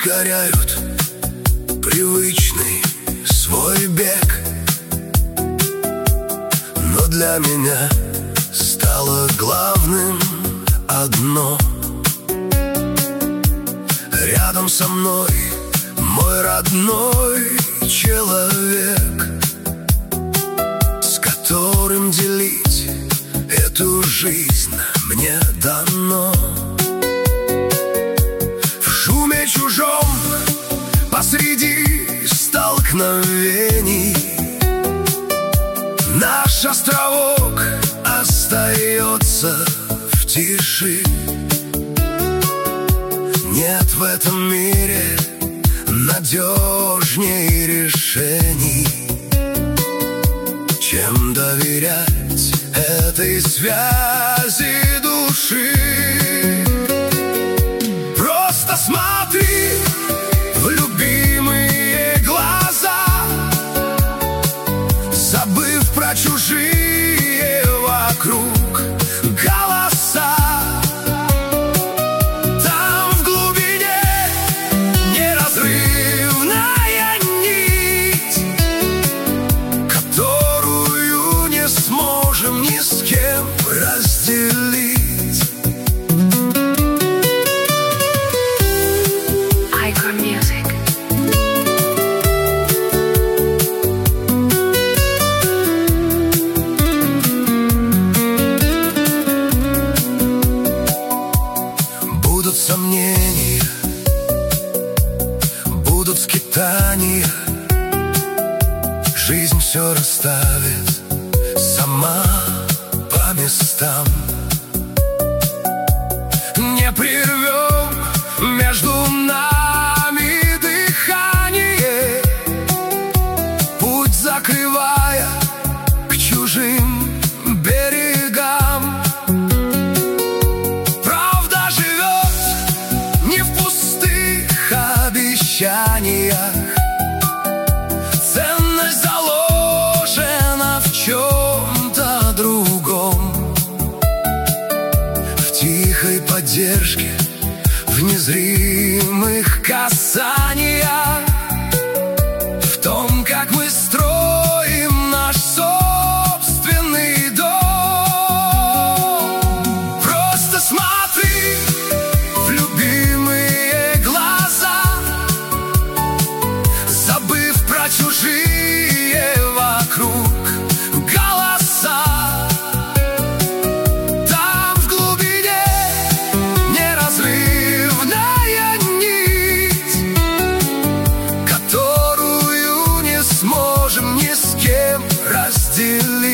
ускоряют привычный свой бег. Но для меня стало главным одно: рядом со мной мой родной человек, с которым делить эту жизнь мне дано. В шуме чужом, посреди столкновений, наш островок остается в тиши. Нет в этом мире надежней решений, чем доверять этой связи души. Просто смотри в любимые глаза, забыв про чужие вокруг голоса. Там в глубине неразрывная нить, которую не сможем ни с кем разделить. Будут сомнения, будут скитания, жизнь все расставит сама по местам. Не прервем между нами дыхание, путь закрывая к чужим берегам. Правда живет не в пустых обещаниях, ценность заложена в чем-то другом, в тихой поддержке, в незримых касаниях, в том, как мы строим наш собственный дом. Просто смотри в любимые глаза, забыв про чужие вокруг голоса. Там в глубине неразрывная нить, которую не сможем ни с кем разделить.